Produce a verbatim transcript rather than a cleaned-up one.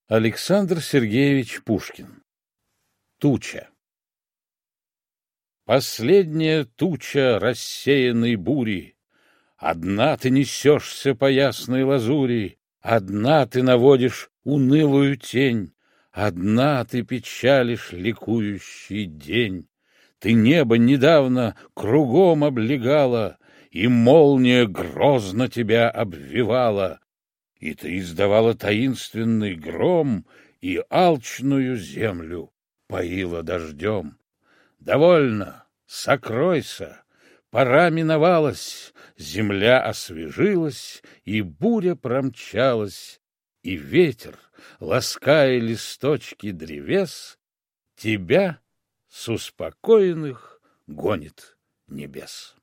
Александр Сергеевич Пушкин. Туча. Последняя туча рассеянной бури, одна ты несешься по ясной лазури, одна ты наводишь унылую тень, одна ты печалишь ликующий день. Ты небо недавно кругом облегала, и молния грозно тебя обвивала, и ты издавала таинственный гром, и алчную землю поила дождем. Довольно, сокройся, пора миновалась, земля освежилась, и буря промчалась, и ветер, лаская листочки древес, тебя с успокоенных гонит небес.